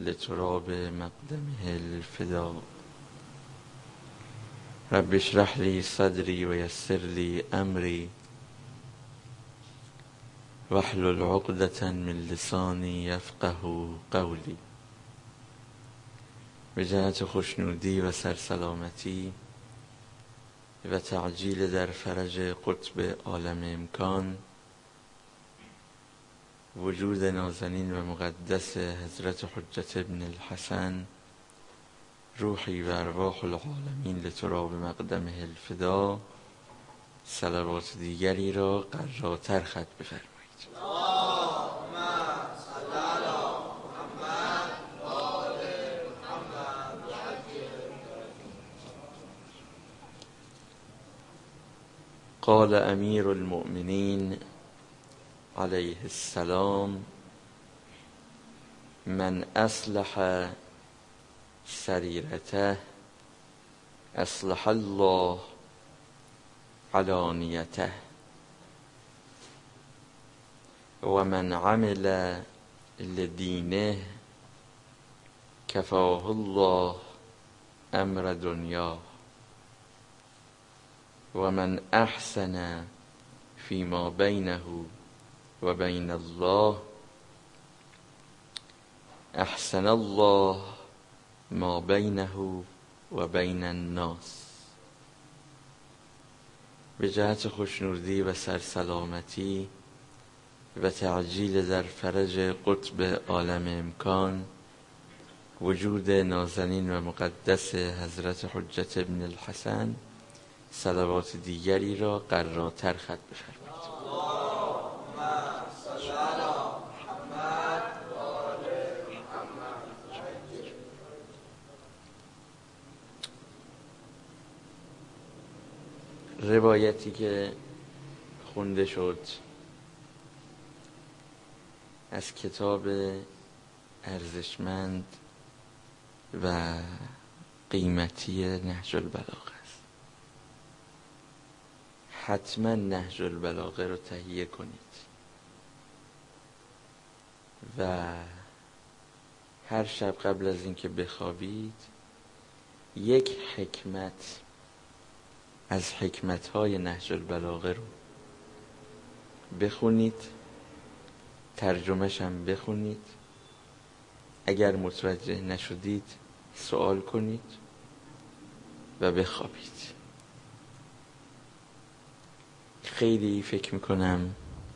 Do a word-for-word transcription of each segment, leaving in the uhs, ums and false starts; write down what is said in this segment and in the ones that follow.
لتراب مقدمه الفدا. رب اشرح لي صدري ويسر لي امری واحلل عقدة من لسانی یفقه قولی. به جهت خوشنودی و سرسلامتی و تعجیل در فرج قطب عالم امکان، وجود نازنین و مقدس حضرت حجت ابن الحسن روحی و ارواح العالمین لتراب مقدمه الفدا، صلوات دیگری را قراتر ختم بفرمایید. اللهم صل علی محمد و آل محمد و عجل. قال امیر المؤمنین علیه السلام: من اصلح سریرته اصلح الله علانیته و من عمل لدینه کفاه الله امر دنیا و من احسن فیما بینه و بین الله احسن الله ما بینه و بین الناس. به جهت خوشنودی و سرسلامتی و تعجیل در فرج قطب عالم امکان، وجود نازنین و مقدس حضرت حجت ابن الحسن، صلوات دیگری را قراتر ختم بفرمایید. روایتی که خونده شد از کتاب ارزشمند و قیمتی نهج البلاغه است. حتما نهج البلاغه رو تهیه کنید و هر شب قبل از اینکه بخوابید یک حکمت از حکمت‌های نهج البلاغه رو بخونید، ترجمه‌ش هم بخونید. اگر متوجه نشدید سوال کنید و بخوابید. خیلی فکر میکنم،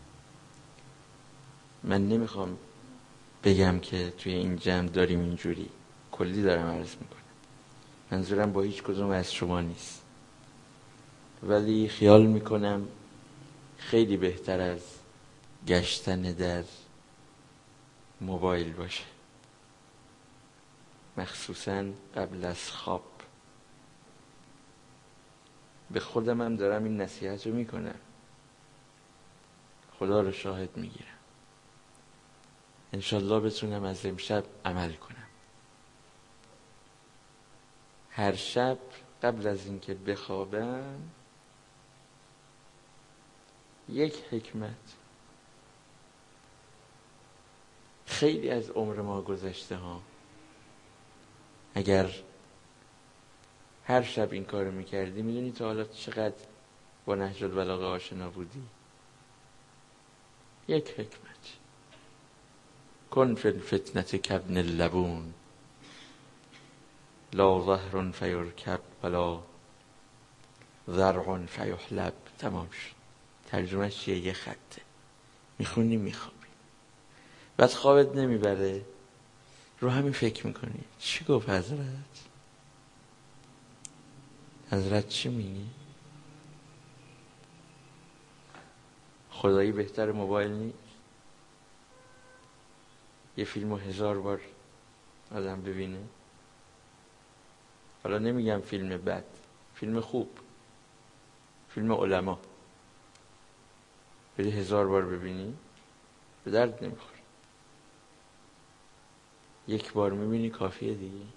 من نمیخوام بگم که توی این جمع داریم اینجوری، کلی دارم عرض میکنم، منظورم با هیچ کدوم از شما نیست، ولی خیال میکنم خیلی بهتر از گشتن در موبایل باشه، مخصوصا قبل از خواب. به خودم هم دارم این نصیحت رو میکنم، خدا رو شاهد میگیرم، انشالله بتونم از امشب عمل کنم. هر شب قبل از اینکه بخوابم یک حکمت. خیلی از عمر ما گذشته ها، اگر هر شب این کارو میکردی، میدونی تا حالا چقدر با نهج البلاغه آشنا بودی. یک حکمت: کن فی الفتنة کابن اللبون لا ظهر فیرکب ولا ذرع فیحلب. تمام شد. ترجمهش چیه؟ یه خطه، میخونی میخوابی، بعد خوابت نمیبره، رو همین فکر میکنی چی گفت حضرت؟ حضرت چی میگی؟ خدایی بهتر موبایل نیست؟ یه فیلمو هزار بار آدم ببینه. حالا نمیگم فیلم بد، فیلم خوب، فیلم علما، بری هزار بار ببینی به درد نمیخوره. یک بار میبینی کافیه دیگه.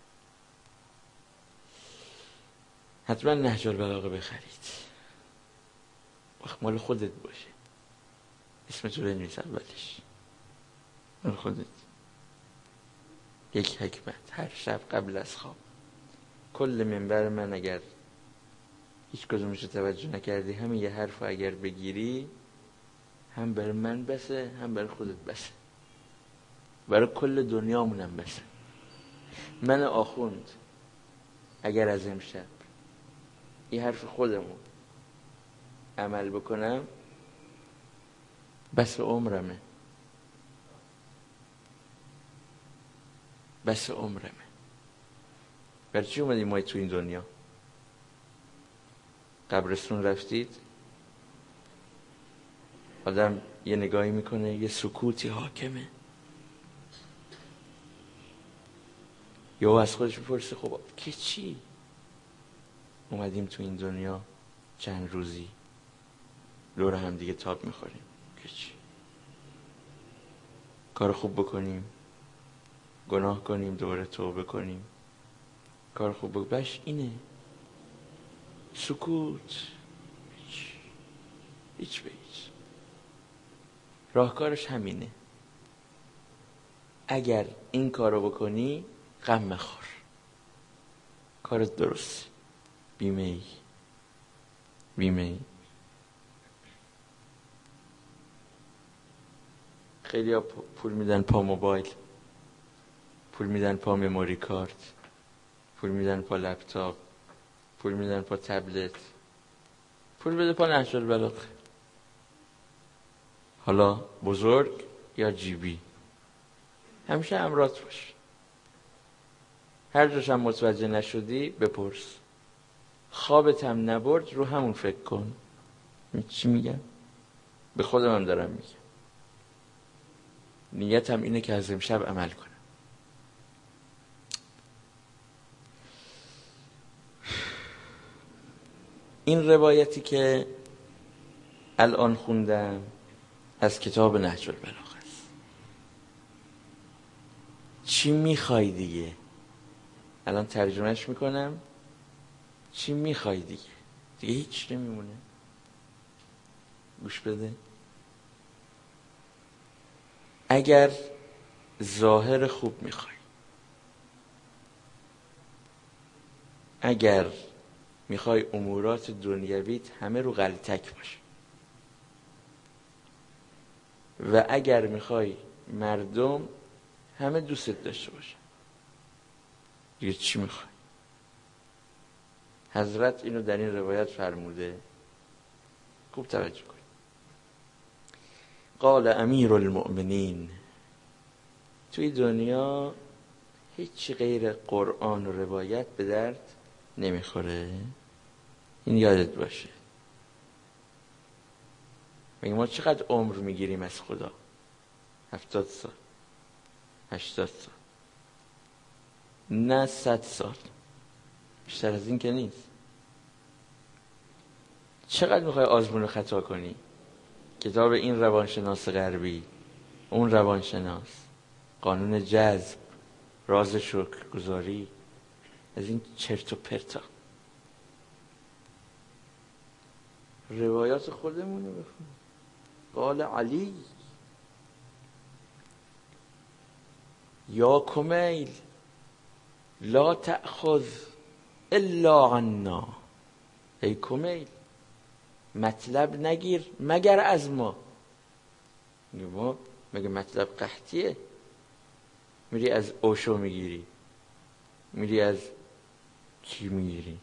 حتما نهج البلاغه بخرید، وقت مال خودت باشه، اسم تو بنویس اولش، مال خودت. یک حکمت هر شب قبل از خواب. کل منبر من اگر هیچ کدومش رو توجه نکردی، همین یه حرف اگر بگیری، هم برای من بسه، هم برای خودت بسه، برای کل دنیامونم بسه. من آخوند اگر از امشب این حرف خودمون عمل بکنم، بس عمرمه، بس عمرمه. برای چی اومدیم ما تو این دنیا؟ قبرستون رفتید، آدم یه نگاهی میکنه، یه سکوتی حاکمه، یا از خودش میپرسه خب که چی اومدیم تو این دنیا چند روزی دور هم دیگه تاب میخوریم، که چی؟ کار خوب بکنیم، گناه کنیم، دوباره توبه کنیم، کار خوب بکنیم، بش اینه سکوت، هیچ هیچ به هیچ. راهکارش همینه. اگر این کارو بکنی غم مخور، کارت درست، بیمه ای بیمه ای. خیلی ها پول میدن پا موبایل، پول میدن پا مموری کارت، پول میدن پا لپتاپ، پول میدن پا تبلت، پول بده پا نهج البلاغه، حالا بزرگ یا جیبی، همیشه امرات باش. هر جاش هم متوجه نشدی بپرس، خوابت هم نبرد رو همون فکر کن. چی میگم؟ به خودم هم دارم میگم. نیتم اینه که از امشب عمل کنم. این روایتی که الان خوندم از کتاب نهج البلاغه است. چی میخوای دیگه؟ الان ترجمهش میکنم. چی میخوای دیگه؟ دیگه هیچ نمیمونه. گوش بده. اگر ظاهر خوب میخوای، اگر میخوای امورات دنیویت همه رو غلطک باشه، و اگر میخوای مردم همه دوستت داشته باشه، دیگه چی میخوای؟ حضرت اینو در این روایت فرموده. خوب توجه کن. قال امیر المؤمنین، توی دنیا هیچی غیر قرآن و روایت به درد نمیخوره. این یادت باشه. میگه ما چقدر عمر میگیریم از خدا؟ هفتاد سال، هشتاد سال، نه صد سال، بیشتر از این که نیست. چقدر میخوای آزمون خطا کنی؟ کتاب این روانشناس غربی، اون روانشناس، قانون جذب، راز شکرگزاری، از این چرت و پرتا. روایات خودمونه بخون. قال علی یا کمیل لا تأخذ الا عنا. ای کمیل، مطلب نگیر مگر از ما. ما مگه مطلب قحطیه؟ میری از اوشو میگیری، میری از کی میگیری؟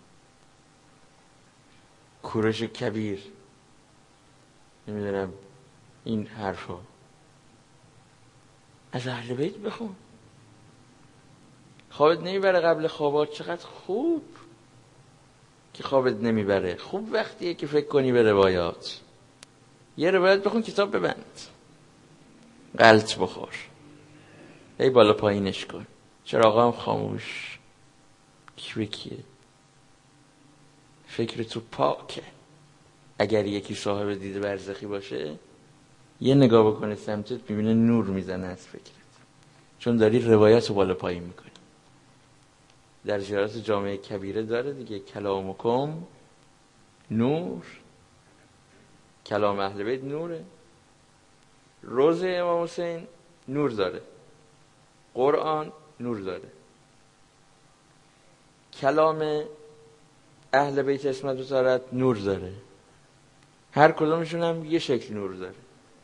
کوروش کبیر، نمیدونم این حرفا. از اهل بیت بخون. خوابت نمیبره قبل خوابات؟ چقدر خوب که خوابت نمیبره. خوب وقتیه که فکر کنی به روایات. یه روایت بخون، کتاب ببند، غلط بخور، ای بالا پایینش کن، چراغا هم خاموش، کی به کیه، فکر تو پاکه. اگر یکی صاحب دید برزخی باشه، یه نگاه بکنه سمتت، میبینه نور میزنه از فکرت، چون داری روایت رو بالا پایین میکنی. در زیارت جامعه کبیره داره دیگه، کلامکم نور، کلام اهل بیت نوره. روزه امام حسین نور داره، قرآن نور داره. کلام اهل بیت عصمت و طهارت نور داره. هر کدومشون هم یه شکل نور داره.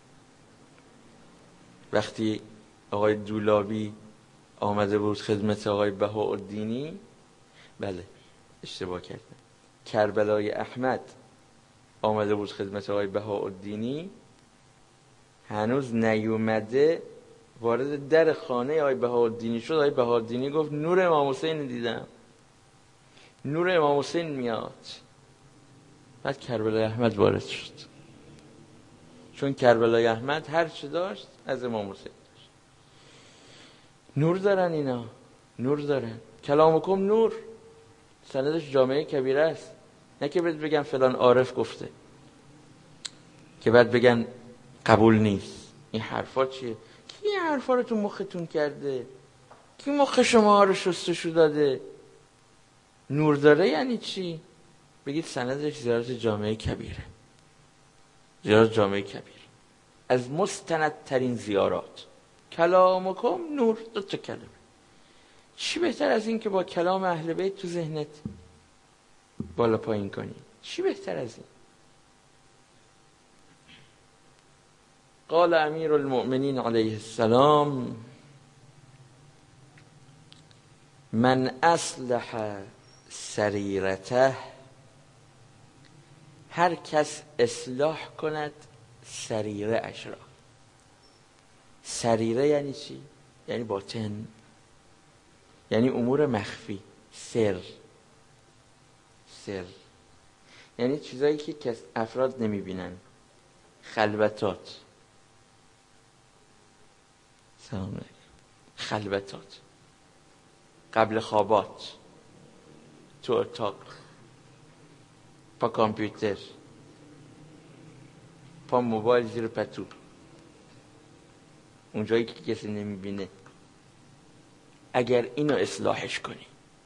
وقتی آقای دولابی آمده بود خدمت آقای بهاءالدینی، بله اشتباه کردم، کربلای احمد آمده بود خدمت آقای بهاءالدینی، هنوز نیومده وارد در خانه آقای بهاءالدینی شد. آقای بهاءالدینی گفت نور امام حسین دیدم، نور امام حسین میاد. بعد کربلای احمد وارد شد، چون کربلای احمد هر چه داشت از امام حسین داشت. نور دارن اینا، نور دارن. کلامکم نور، سندش جامعه کبیره است. نه که بعد بگن فلان عارف گفته که بعد بگن قبول نیست. این حرفا چیه؟ کی این حرفا رو تو مختون کرده؟ کی مخ شما رو شستشو داده؟ نور داره یعنی چی؟ بگید سندش زیارت جامعه کبیره، زیارت جامعه کبیر، از مستندترین زیارات. کلامکم نور، دو تا کلمه. چی بهتر از این که با کلام اهل بیت تو ذهنت بالا پایین کنی؟ چی بهتر از این؟ قال امیر المؤمنین علیه السلام من اصلح سریرته، هر کس اصلاح کند سریره اش را. سریره یعنی چی؟ یعنی باطن، یعنی امور مخفی، سر. سر یعنی چیزایی که کس افراد نمیبینن، خلوتات. سلام علیکم. خلوتات، قبل خوابات، تو اتاق، پا کامپیوتر، پا موبایل زیر پتو، اونجایی که کسی نمیبینه. اگر اینو اصلاحش کنی،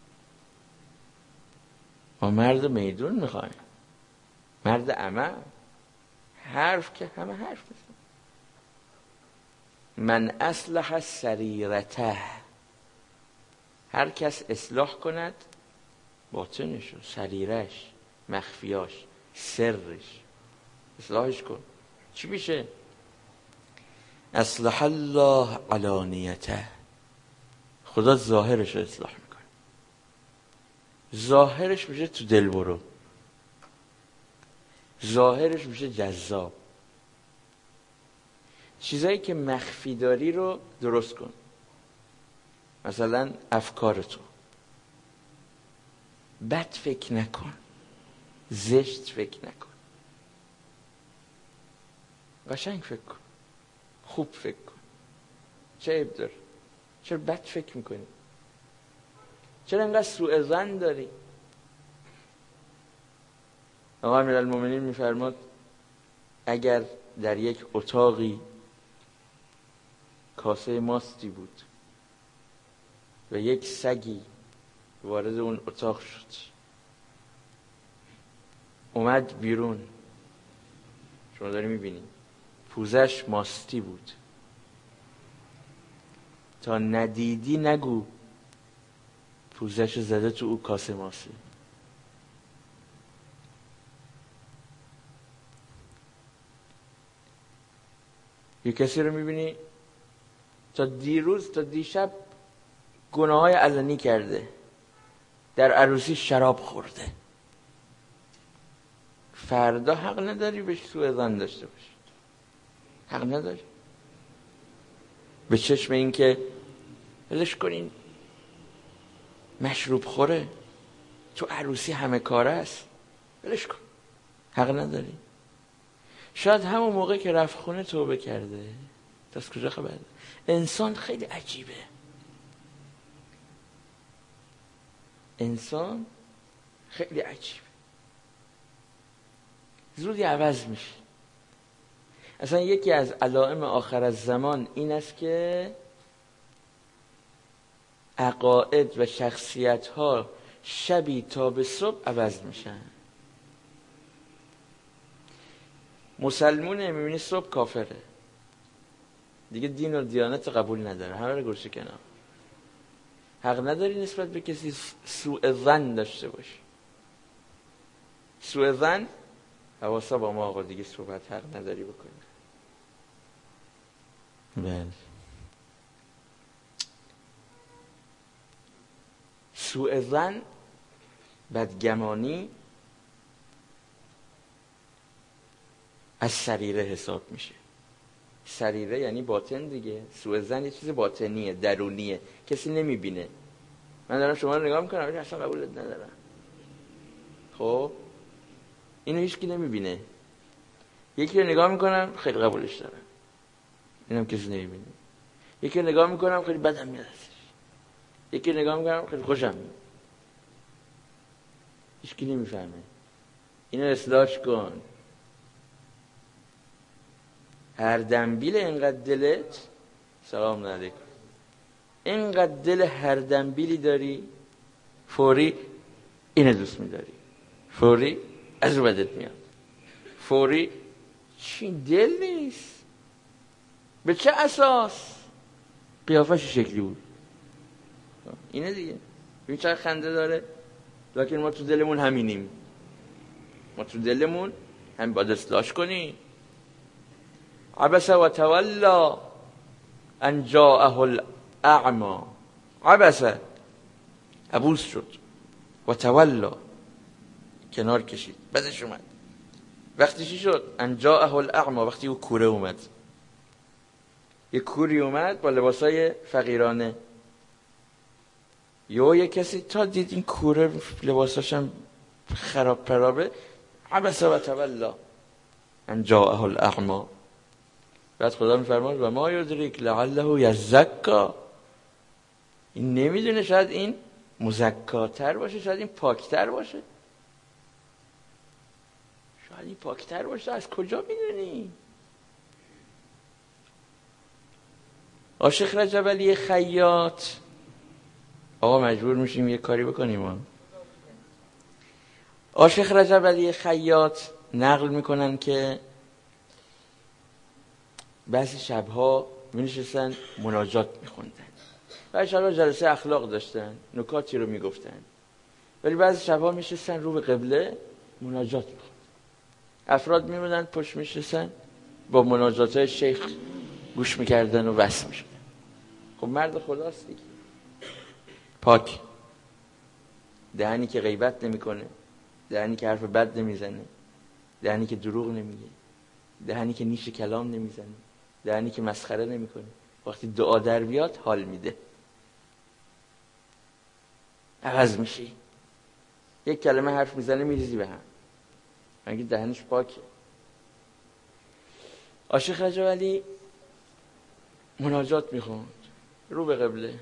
ما مرد میدون میخوایم، مرد عمل. حرف که همه حرف میزن. من اصلح سریرته، هر کس اصلاح کند باطنشو، سریرش، مخفیاش، سرش، اصلاحش کن. چی میشه؟ اصلح الله علانیته، خدا ظاهرش رو اصلاح میکنه. ظاهرش میشه تو دل برو، ظاهرش میشه جذاب. چیزایی که مخفی داری رو درست کن. مثلا افکارتو بد فکر نکن، زشت فکر نکن، قشنگ فکر کن، خوب فکر کن. چه عیب داره؟ چرا بد فکر میکنی؟ چرا انقدر سوء ظن داری؟ آقا امیرالمومنین میفرماد اگر در یک اتاقی کاسه ماستی بود و یک سگی وارد اون اتاق شد، اومد بیرون، شما داری میبینی پوزش ماستی بود، تا ندیدی نگو پوزش زده تو او کاسه ماستی. یه کسی رو میبینی تا دیروز تا دیشب گناههای علنی کرده، در عروسی شراب خورده، فردا حق نداری بهش سوء ظن داشته باشی. حق نداری به چشم این که ولش کنین مشروب خوره، تو عروسی همه کاره است، ولش کن. حق نداری. شاید همون موقع که رفت خونه توبه کرده. از کجا خبر؟ انسان خیلی عجیبه. انسان خیلی عجیبه، زودی عوض میشه. اصلا یکی از علائم آخر الزمان این است که عقاید و شخصیت ها شبی تا به صبح عوض میشن. مسلمونه میبینی صبح کافره، دیگه دین و دیانت قبول نداره، همه رو گوشه کنار. حق نداری نسبت به کسی سوء ظن داشته باشی. سوء ظن حواسا با ما آقا دیگه صحبت حق نداری بکنی. بله. سوء ظن، بدگمانی از سریره حساب میشه. سریره یعنی باطن دیگه. سوء ظن یه چیز باطنیه، درونیه، کسی نمیبینه. من دارم شما رو نگاه میکنم اصلا قبولت ندارم، خب اینو هیچکی نمیبینه. یکی رو نگاه میکنم خیلی قبولش دارم، اینم کسی نمیبینه. یکی رو نگاه میکنم خیلی بدم میاد ازش. یکی رو نگاه میکنم خیلی خوشم میاد، هیچکی نمیفهمه. اینو اصلاحش کن. هر دنبیل اینقدر دلت، سلام علیکم، اینقدر دل هر دنبیلی داری، فوری اینو دوست میداری، فوری از رو بدت میاد، فوری چی دل نیست. به چه اساس؟ قیافش شکلی بود. اینه دیگه. ببین چقدر خنده داره. لکن ما تو دلمون همینیم. ما تو دلمون هم باید اصلاحش کنی. عبس و تولا ان جاءه الاعمى. عبس، عبوس شد، و تولا کنار کشید، بدش اومد. وقتی چی شد؟ ان جاءه الاعمى، وقتی او کوره اومد. یه کوری اومد با لباسای فقیرانه. یا یه کسی تا دید این کوره لباساشم خراب پرابه، عبس و تولا ان جاءه الاعمى. بعد خدا میفرماد و ما یدریک لعله یزکا. این نمیدونه، شاید این مزکاتر باشه، شاید این پاکتر باشه، شاید این پاکتر باشه. از کجا میدونی؟ عاشق رجب علی خیاط. آقا مجبور میشیم یه کاری بکنیم ما. عاشق رجب علی خیاط نقل میکنن که بعضی شبها می‌نشستن مناجات میخوندن. بعضی شبها جلسه اخلاق داشتن، نکاتی رو میگفتن. ولی بعضی شبها می‌نشستن رو به قبله مناجات میخوندن. افراد میمونن پشت می‌نشستن با مناجات‌های شیخ گوش میکردن و بس میشدن. خب مرد خداست دیگه، پاک، دهنی که غیبت نمیکنه، دهنی که حرف بد نمیزنه، دهنی که دروغ نمیگه، دهنی که نیش کلام نمیزنه، دهنی که مسخره نمیکنه. وقتی دعا در بیاد حال میده، عوض میشی. یک کلمه حرف میزنه میریزی به هم، مگه دهنش پاکه. عاشق رجب علی مناجات میخوند رو به قبله.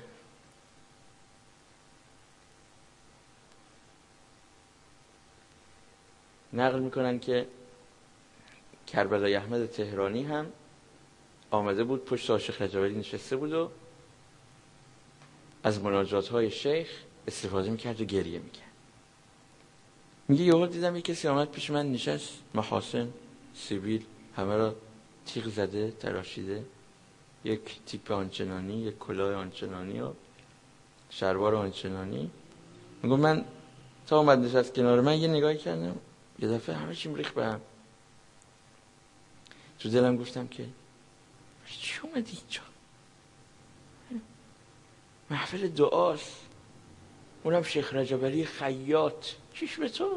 نقل میکنن که کربلای احمد تهرانی هم آمده بود پشت عاشق رجب علی نشسته بود و از مناجات های شیخ استفاده میکرد و گریه میکرد. میگه یهو دیدم یک کسی آمد پیش من نشست، محاسن سیبیل همه را تیغ زده تراشیده، یک تیپ آنچنانی، یک کلاه آنچنانی و شلوار آنچنانی. میگه من تا اومد نشست کنار من یه نگاهی کردم، یه دفعه همه چیم ریخت به هم. تو دلم گفتم که چی اومدی اینجا؟ محفل دعاست، اونم شیخ رجب علی خیاط. چیش به تو؟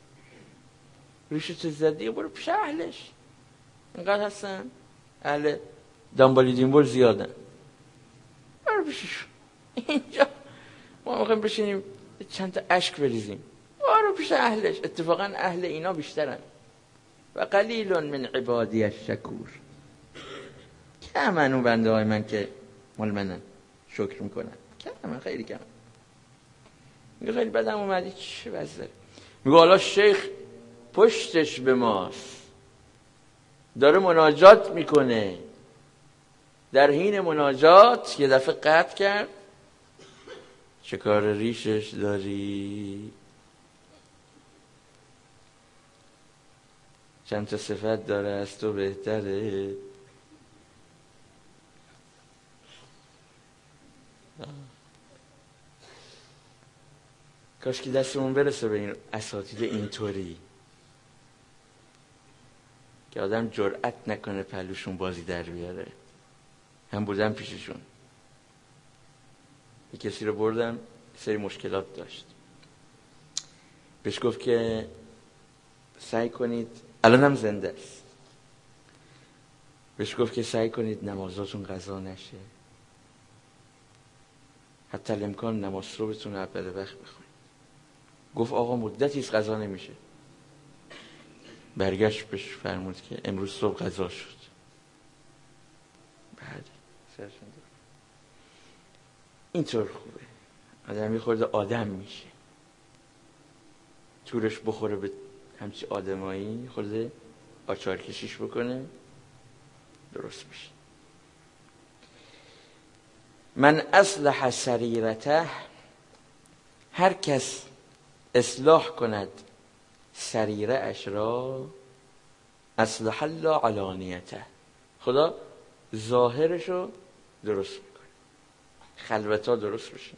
ریشت زدی برو پیش اهلش. اینقدر هستن اهل دنبالی دینبول زیادن، برو پیشش. اینجا ما میخوایم بشینیم چند تا اشک بریزیم، برو پیش اهلش. اتفاقا اهل اینا بیشترن. و قلیل من عبادی الشکور. کمن اون بنده های من که مال منن شکر میکنن، کمن، خیلی کمن. میگه خیلی بدم اومدی چه وضعه. میگه حالا شیخ پشتش به ماست، داره مناجات میکنه. در حین مناجات یه دفعه قطع کرد، چه کار ریشش داری؟ چند تا صفت داره از تو بهتره. کاش که دستمون برسه به این اساتید اینطوری که آدم جرأت نکنه پلوشون بازی در بیاره. هم بودم پیششون، یه کسی رو بردم سری مشکلات داشت، بهش گفت که سعی کنید، الانم زنده است، بهش گفت که سعی کنید نمازاتون قضا نشه، حتی الامکان نماز صبحتون رو اول وقت بخونید. گفت آقا مدتی از قضا نمیشه. برگشت بهش فرمود که امروز صبح قضا شد. بعد سرشون دار اینطور خوبه، آدم یه خورده آدم میشه، تورش بخوره به همچی آدمایی، خورده آچار کشیش بکنه، درست میشه. من اصلح سریرته، هر کس اصلاح کند سریره اش را، اصلح الله علانیته، خدا ظاهرشو درست میکنه، خلوتا درست بشه.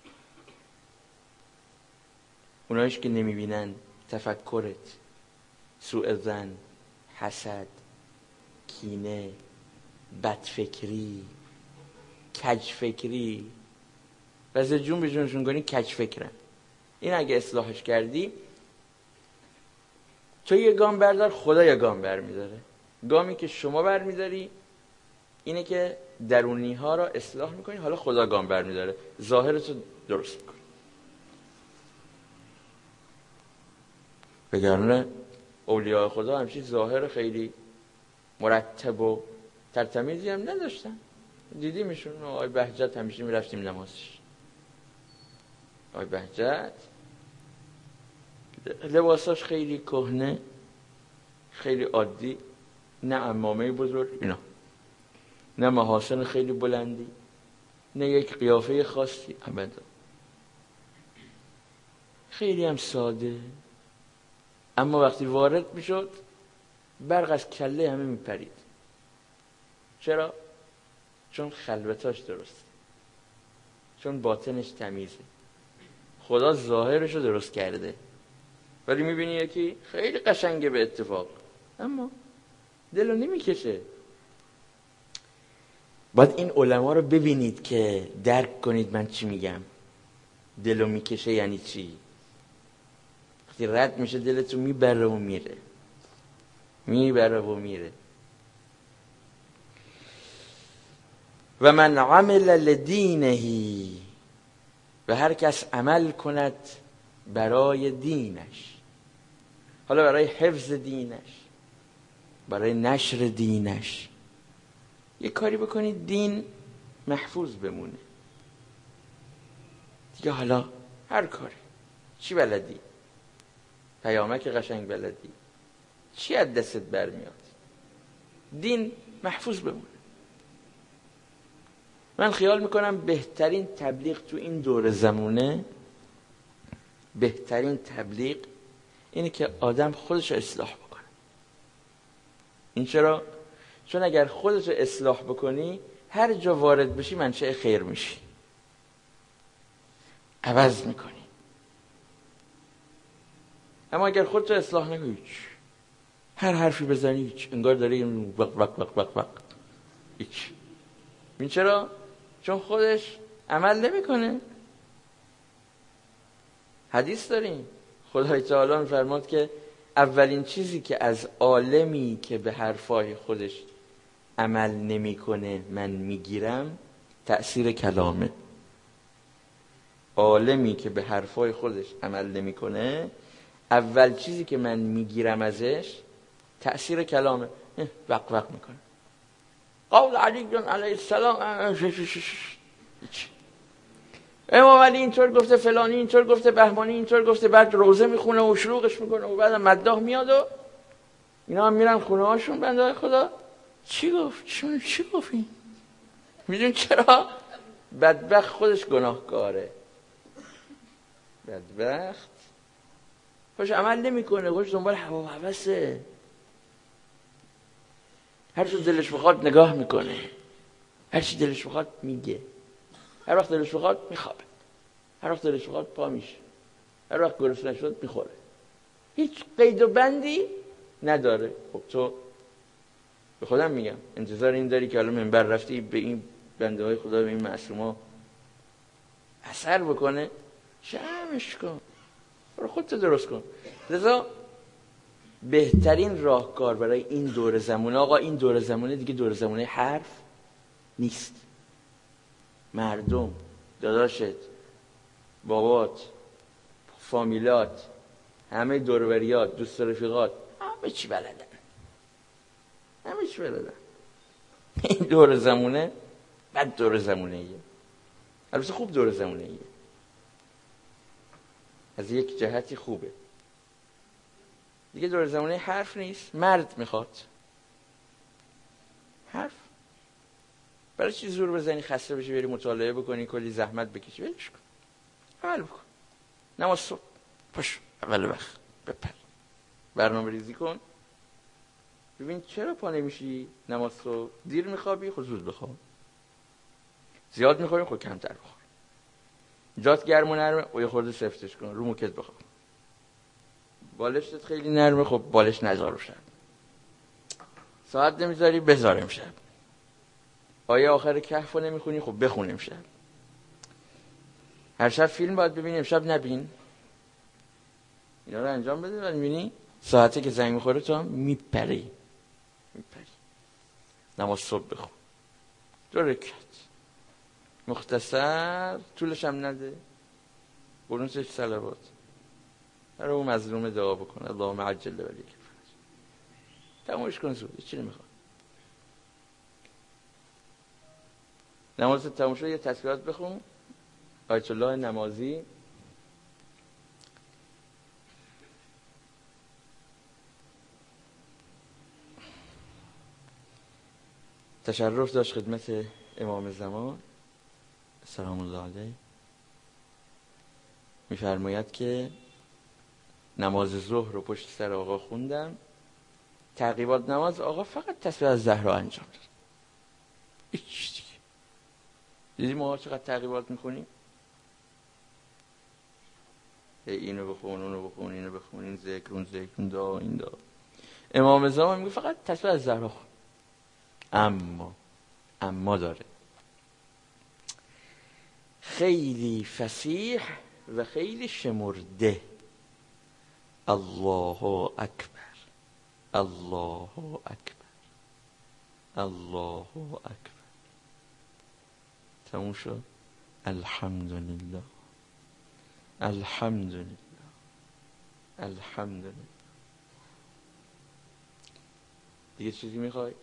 اونایش که نمیبینن تفکرت، سوء ظن، حسد، کینه، بدفکری، کجفکری، واسه جون به جونشون کنی کجفکرن. این اگه اصلاحش کردی، تو یه گام بردار، خدا یه گام برمیداره. گامی که شما برمیداری اینه که درونی ها را اصلاح میکنی، حالا خدا گام برمیداره، ظاهرتو درست میکنی. بگرنه اولیاء خدا همچین ظاهر خیلی مرتب و ترتمیزی هم نداشتن. دیدیمشون، آقای بهجت همیشه میرفتیم نمازش. آقای بهجت لباساش خیلی کهنه، خیلی عادی، نه عمامه بزرگ اینا، نه محاسن خیلی بلندی، نه یک قیافه خاصی، ابدا خیلی هم ساده. اما وقتی وارد میشد برق از کله همه میپرید. چرا؟ چون خلوتاش درسته، چون باطنش تمیزه، خدا ظاهرشو درست کرده. ولی میبینی یکی خیلی قشنگه به اتفاق، اما دلو نمیکشه. باید این علما رو ببینید که درک کنید من چی میگم. دلو میکشه یعنی چی؟ وقتی رد میشه دلتو میبره و میره، میبره و میره. و من عمل لدینه، و هر کس عمل کند برای دینش، حالا برای حفظ دینش، برای نشر دینش، یه کاری بکنید دین محفوظ بمونه دیگه. حالا هر کاری، چی بلدی؟ پیامک قشنگ بلدی؟ چی از دستت برمیاد؟ دین محفوظ بمونه. من خیال میکنم بهترین تبلیغ تو این دور زمونه، بهترین تبلیغ اینه که آدم خودش رو اصلاح بکنه. این چرا؟ چون اگر خودت رو اصلاح بکنی هر جا وارد بشی منشأ خیر میشی، عوض میکنی. اما اگر خودت رو اصلاح نکنی، هر حرفی بزنی هیچ، انگار داره این وق وق وق وق وق هیچ. این چرا؟ چون خودش عمل نمیکنه. حدیث داریم، خدای تعالی فرمود که اولین چیزی که از عالمی که به حرفای خودش عمل نمیکنه من میگیرم تأثیر کلامه. عالمی که به حرفای خودش عمل نمیکنه، اول چیزی که من میگیرم ازش تأثیر کلامه. وق وق میکنه. قول علی جان علیه السلام، امام علی اینطور گفته، فلانی اینطور گفته، بهمانی اینطور گفته، بعد روزه میخونه و شروقش میکنه و بعد مداح میاد و اینا هم میرن خونه هاشون. بنده خدا چی گفت؟ چی, چی گفت این؟ میدون چرا؟ بدبخت خودش گناهکاره، بدبخت خوش عمل نمیکنه، خوش دنبال هوا و هوسه، هر چی دلش بخواد نگاه میکنه، هر چی دلش بخواد میگه، هر وقت دلش بخواد میخوابه، هر وقت دلش بخواد پا میشه. هر وقت گرسنه شد میخوره، هیچ قید و بندی نداره. خب تو به خودم میگم انتظار این داری که الان منبر رفتی به این بنده های خدا، به این معصوما اثر بکنه؟ جمعش کن، برو خودت درست کن. لذا بهترین راهکار برای این دور زمونه، آقا این دور زمونه دیگه دور زمونه حرف نیست. مردم، داداشت، بابات، فامیلات، همه دوروبریات، دوست رفیقات، همه چی بلدن، همه چی بلدن. این دور زمونه بد دور زمونه ایه. البته خوب دور زمونه ایه، از یک جهتی خوبه. دیگه دور زمونه حرف نیست، مرد میخواد. حرف برای چی زور بزنی خسته بشی بری مطالعه بکنی کلی زحمت بکشی؟ ولش کن، عمل بکن. نماز صبح پاش اول وقت بپر، برنامه ریزی کن. ببین چرا پا نمیشی نماز صبح؟ دیر میخوابی، خود زود بخواب. زیاد میخوری، خود کمتر بخور. جات گرم و نرمه، و یه خورده سفتش کن، رو موکت بخواب. بالشت خیلی نرمه، خب بالش نذار شب. ساعت نمیذاری، بذار امشب. آیه آخر کهف رو نمیخونی، خب بخون امشب. هر شب فیلم باید ببینی، امشب نبین. اینا رو انجام بده و میبینی ساعته که زنگ میخوره تو هم میپری میپری. نماز صبح بخون، دو رکعت مختصر، طولش هم نده، قنوتش صلوات. برای اون مظلوم دعا بکن، اللهم عجل ولی که فرج. تمامش کن زود، چی نمیخواد. نماز تمام شد، یه تسبیحات بخون. آیت الله نمازی تشرف داشت خدمت امام زمان سلام الله علیه. میفرماید که نماز ظهر رو پشت سر آقا خوندم، تعقیبات نماز آقا فقط تسبیح از زهرا انجام داد، هیچ دیگه. دیدی ما چقدر تعقیبات میخونیم؟ اینو بخون، اونو بخون، اینو بخون، این ذکر، اون ذکر، اون دعا، این دعا. امام زمان میگه فقط تسبیح از زهرا خون. اما اما داره خیلی فصیح و خیلی شمرده. الله اکبر، الله اکبر، الله اکبر. تموم شد. الحمدلله، الحمدلله، الحمدلله. دیگه چیزی میخوای؟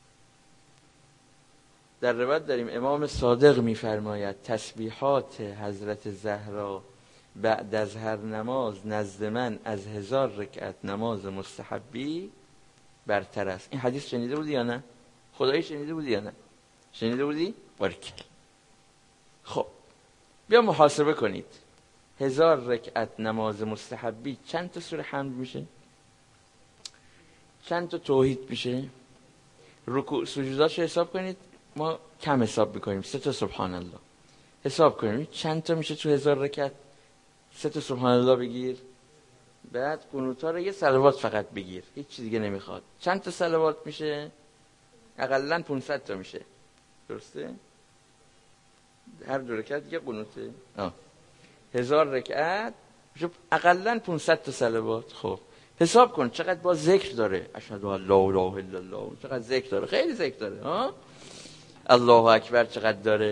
در روایت داریم امام صادق میفرماید تسبیحات حضرت زهرا بعد از هر نماز نزد من از هزار رکعت نماز مستحبی برتر است. این حدیث شنیده بودی یا نه؟ خدایی شنیده بودی یا نه؟ شنیده بودی؟ بارکل. خب بیا محاسبه کنید. هزار رکعت نماز مستحبی چند تا سوره حمد میشه؟ چند تا توحید میشه؟ رکوع سجوداشو حساب کنید. ما کم حساب میکنیم، سه تا سبحان الله حساب کنیم. چند تا میشه تو هزار رکعت؟ سه تا سبحان الله بگیر، بعد قنوت‌ها رو یه صلوات فقط بگیر، هیچ چیز دیگه نمیخواد. چند تا صلوات میشه؟ اقلن پانصد تا میشه، درسته؟ هر دو رکعت یه قنوته. آه هزار رکعت میشه اقلن پانصد تا صلوات. خب حساب کن چقدر با ذکر داره. اشهد ان لا اله الا الله، چقدر ذکر داره، خیلی ذکر داره. ها الله اکبر چقدر داره.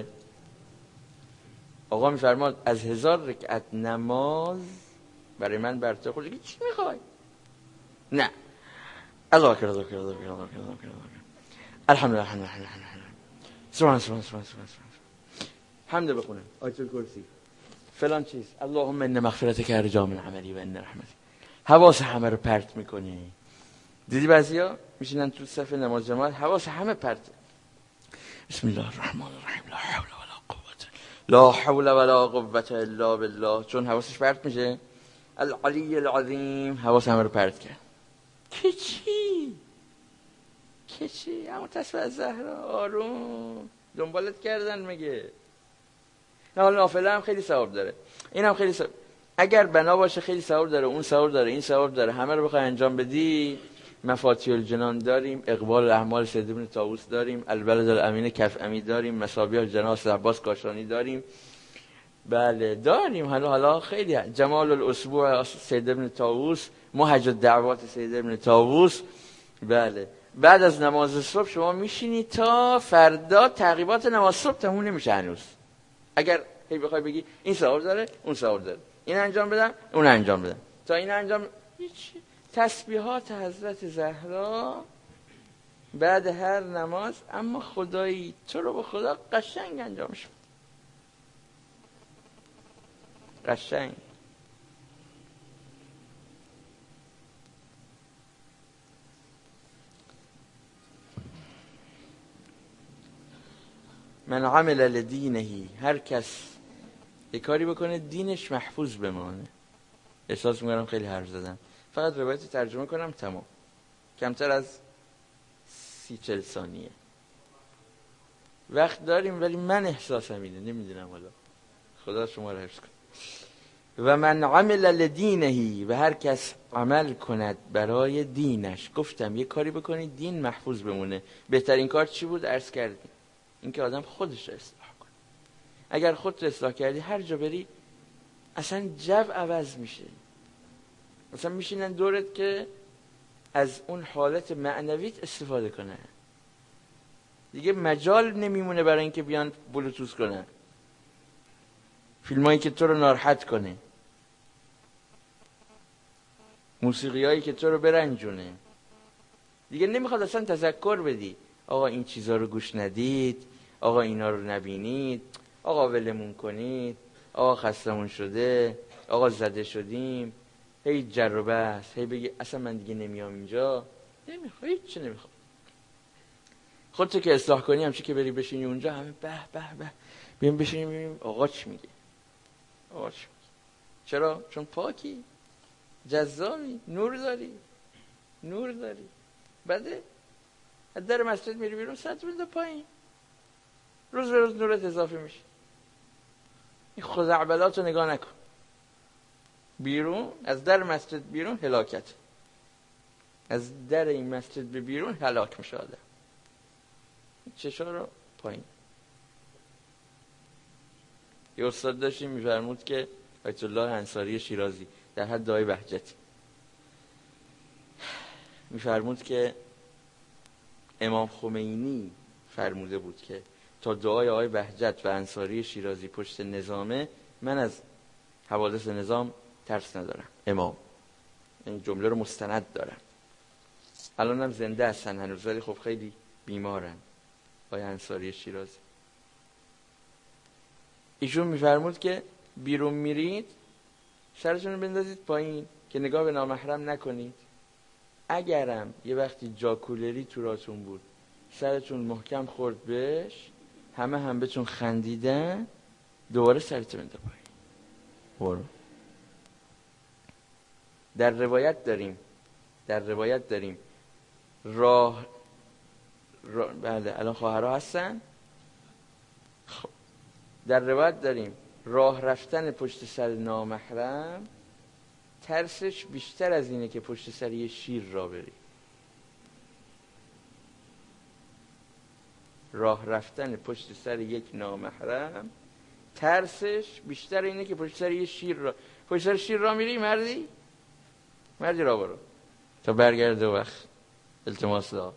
آقا میفرماد از هزار رکعت نماز برای من برتر. خود دیگه چی میخوای؟ نه الله اکبر، الله اکبر، الله اکبر، الله اکبر، الله اکبر، الحمدلله، الحمدلله، سبحان سبحان سبحان سبحان حمد بخونه، آیت الکرسی، فلان چیز، اللهم ان مغفرتک ارجا من عملی و ان رحمتک. حواس همه رو پرت میکنی. دیدی بعضیا میشینن تو صف نماز جماعت حواس همه پرت. بسم الله الرحمن الرحیم، لا حول ولا قوت لا حول ولا قوت الا بالله. چون حواسش پرت میشه، العلی العظیم حواس همه رو پرت کرد. که چی؟ که چی؟ اما تسبیح از زهرا آروم دنبالت کردن مگه؟ نه حالا نافله هم خیلی ثواب داره، این هم خیلی ثواب. اگر بنا باشه خیلی ثواب داره، اون ثواب داره، این ثواب داره، همه رو بخوای انجام بدی. مفاتیح الجنان داریم، اقبال الاعمال سید بن طاووس داریم، البلد الامین کفعمی داریم، مصابیح جناس عباس کاشانی داریم. بله داریم. حالا حالا خیلی جمال الاسبوع سید بن طاووس، محج الدعوات سید بن طاووس. بله بعد از نماز صبح شما میشینی تا فردا تعقیبات نماز صبح تموم نمیشه هنوز. اگر هی بخوای بگی این ثواب داره، اون ثواب داره، این انجام بدم، اون انجام بدم، تا این انجام هیچ. تسبیحات حضرت زهرا بعد هر نماز، اما خدایی تو رو به خدا قشنگ انجام شد، قشنگ. من عمل لدینهی، هر کس یک کاری بکنه دینش محفوظ بمانه. احساس میکنم خیلی حرف زدم، فقط روایت ترجمه کنم تمام، کمتر از سی چل ثانیه وقت داریم، ولی من احساسم اینه، نمیدونم حالا خدا شما رو حفظ کنه. و من عمل لدینهی، و هر کس عمل کند برای دینش. گفتم یک کاری بکنید دین محفوظ بمونه. بهترین کار چی بود؟ عرض کردیم اینکه آدم خودش رو اصلاح کنه. اگر خودت رو اصلاح کردی هر جا بری اصلا جو عوض میشه. مثلا میشینن دورت که از اون حالت معنویت استفاده کنه، دیگه مجال نمیمونه برای اینکه بیان بلوتوث کنن، فیلمایی که تو رو ناراحت کنه، موسیقیایی که تو رو برنجونه. دیگه نمیخواد اصلا تذکر بدی آقا این چیزا رو گوش ندید، آقا اینا رو نبینید، آقا ولمون کنید، آقا خستمون شده، آقا زده شدیم، هی جر و بحث، هی بگی اصلا من دیگه نمیام اینجا. نمیخواد، هیچ چی نمیخواد. خودتو که اصلاح کنی، همچی که بری بشینی اونجا همه به به به بیام بشینیم ببینیم آقا چی میگه، آقا چی میگه. چرا؟ چون پاکی، جذابی، نور داری، نور داری. بعده از در مسجد میری بیرون ساعت بنده پایین، روز به روز نورت اضافه میشه. این خزعبلات رو نگاه نکن. بیرون از در مسجد بیرون هلاکت، از در این مسجد به بیرون هلاک میشه آدم. چشا رو پایین. یه استاد داشتیم میفرمود که آیت الله انصاری شیرازی در حد دعای بهجتی میفرمود که امام خمینی فرموده بود که تا دعای آقای بهجت و انصاری شیرازی پشت نظامه، من از حوادث نظام ترس ندارم. امام این جمله رو مستند دارم. الان هم زنده هستن هنوز، ولی خب خیلی بیمارن آقای انصاری شیرازی. ایشون میفرمود که بیرون میرید سرتون رو بندازید پایین که نگاه به نامحرم نکنید. اگرم یه وقتی جاکولری تو راتون بود سرتون محکم خورد بهش، همه هم بهتون خندیدن، دوباره سرتون بنده پایین. برو. در روایت داریم در روایت داریم راه, راه... بله الان خواهرها هستن. خب در روایت داریم راه رفتن پشت سر نامحرم ترسش بیشتر از اینه که پشت سر یه شیر را بری. راه رفتن پشت سر یک نامحرم ترسش بیشتر اینه که پشت سر یه شیر را پشت سر شیر را میری. مردی مردی را برو تا برگرده وقت التماس دا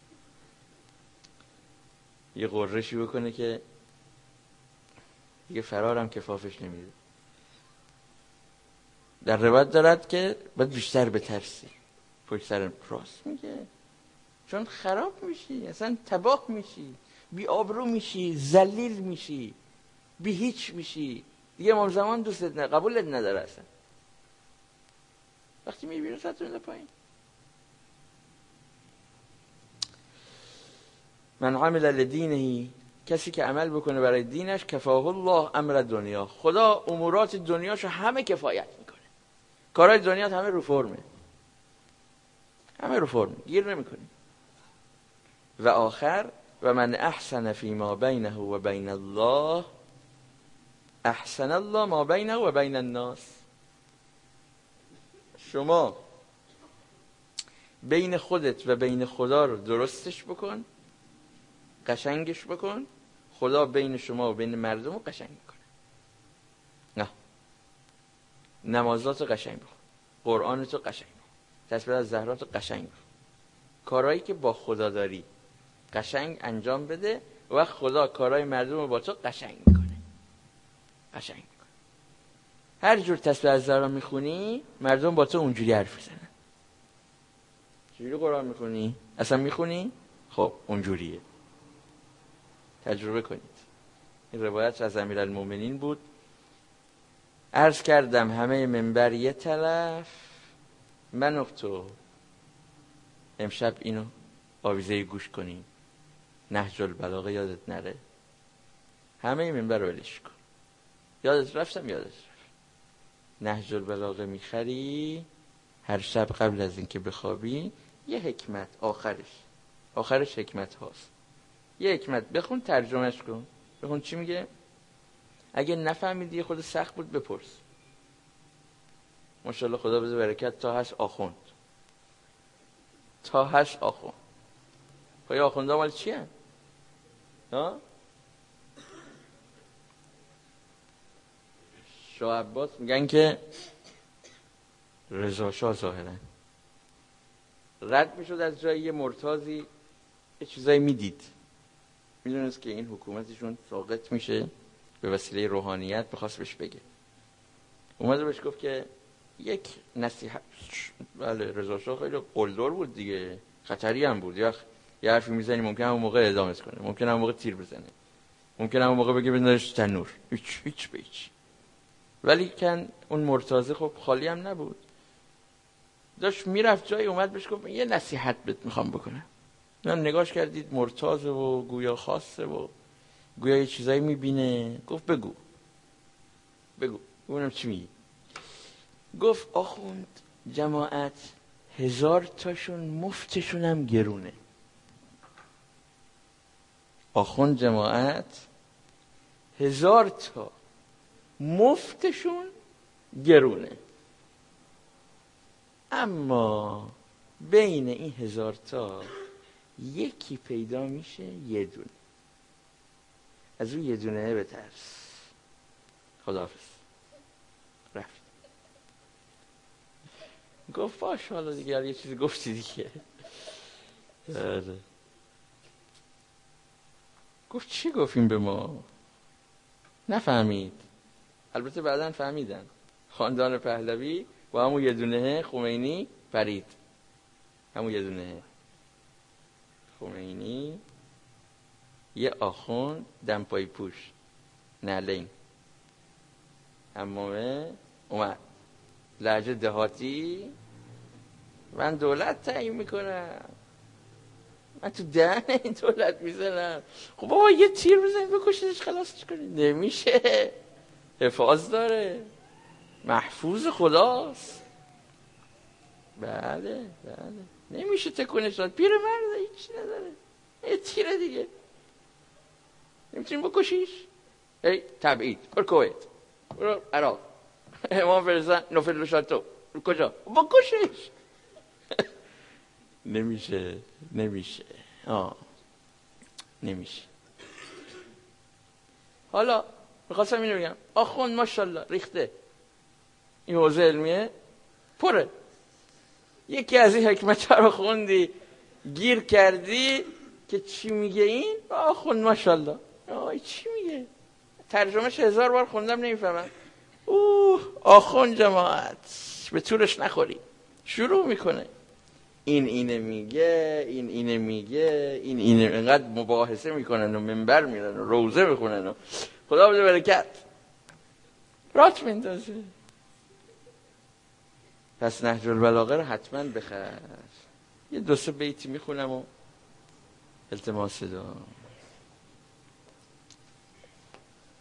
یه قرشی بکنه که دیگه فرارم کفافش نمیده. در روایت دارد که باید بیشتر بترسی پشت سر. راست میگه، چون خراب میشی، اصلا تباه میشی، بی آبرو میشی، ذلیل میشی، بی هیچ میشی دیگه. امام زمان دوستت نداره، قبولت نداره اصلا. وقتی میری بیرون ساعت رو پایین. من عمل لدینهی، کسی که عمل بکنه برای دینش، کفاه الله امر دنیا، خدا امورات دنیاشو همه کفایت میکنه. کارهای دنیا همه رو فرمه، همه رو فرمه، گیر نمیکنی. و آخر و من احسن فی ما بینه و بین الله احسن الله ما بینه و بین الناس. شما بین خودت و بین خدا رو درستش بکن، قشنگش بکن، خدا بین شما و بین مردم رو قشنگ میکنه. نه نمازات رو قشنگ بکن، قرآنت رو قشنگ بکن، تسبیح از زهرات رو قشنگ بکن، کارهایی که با خدا داری قشنگ انجام بده و خدا کارهای مردم رو با تو قشنگ میکنه. قشنگ میکنه. هر جور تسبیح از زهرا میخونی مردم با تو اونجوری حرف میزنن. چجوری قرآن میخونی؟ اصلا میخونی؟ خب اونجوریه. تجربه کنید. این روایت از امیرالمومنین بود. عرض کردم همه منبر یه طرف، من و تو امشب اینو آویزه گوش کنیم، نهج البلاغه یادت نره، همه منبر رو ولش کن. یادت رفتم یادت رفت. نهج البلاغه میخری هر شب قبل از اینکه بخوابی یه حکمت آخرش آخرش حکمت هاست، یه حکمت بخون، ترجمهش کن، بخون چی میگه. اگه نفهمیدی خود سخت بود بپرس. ماشاءالله خدا بده برکت تا هست آخوند، تا هست آخوند. خواهی آخونده مال چی هم؟ ها؟ شاه عباس میگن که رضا شاه ظاهرا رد میشد از جایی یه مرتازی یه چیزایی میدید، میدونست که این حکومتشون ساقط میشه به وسیله روحانیت، میخواست بهش بگه. اومد بهش گفت که یک نصیحت. بله رضا شاه خیلی قلدر بود دیگه، خطری هم بود. یا یه حرفی میزنی ممکنه اون موقع اعدامش کنه، ممکنه اون موقع تیر بزنه، ممکنه اون موقع بگه بندازش تنور، هیچ هیچ به هیچ. ولی کن اون مرتازه خب خالی هم نبود، داشت میرفت جایی، اومد بهش گفت یه نصیحت بهت میخوام بکنم. من نگاش کردید مرتازه و گویا خاصه و گویا یه چیزایی میبینه. گفت بگو بگو ببینم چی میگی. گفت آخوند جماعت هزار تاشون مفتشون هم گرونه. آخوند جماعت هزار تا مفتشون گرونه، اما بین این هزار تا یکی پیدا میشه یه دونه، از اون یه دونه بترس. خداحافظ. رفت. گفت باش حالا دیگه یه چیزی گفتی دیگه. گفت چی گفتیم به ما؟ نفهمید. البته بعداً فهمیدن. خاندان پهلوی با همون یه دونه خمینی پرید. همون یه دونه خمینی یه آخوند دمپایی پوش نعلین همامه اومد لهجه دهاتی، من دولت تعیین میکنم، من تو دهن این دولت میزنم. خب بابا یه تیر بزنید بکشیدش خلاصش کنید. نمیشه، حفاظ داره، محفوظ خداست. بله بله نمیشه تکونش داد. پیر مرد هیچ نداره، یه تیره دیگه نمیتونیم بکشیش. ای تبعید برو کویت، برو عراق، امام فرزن نوفل شاتو کجا بکشیش. نمیشه نمیشه آه نمیشه. حالا میخواستم اینو بگم، آخوند ماشاءالله ریخته، این حوزه علمیه پره. یکی از این حکمت رو خوندی گیر کردی که چی میگه این؟ آخوند ماشاءالله. آه چی میگه؟ ترجمهش هزار بار خوندم نمیفهمم. اوه آخوند جماعت به طورش نخوری. شروع میکنه این اینه میگه، این اینه میگه، این اینه، اینقدر مباحثه میکنن و منبر میرن و روزه میخونن و خدا بده برکت رات میندازه. پس نهج البلاغه رو حتما بخر. یه دو سه بیتی میخونم و التماس دعا.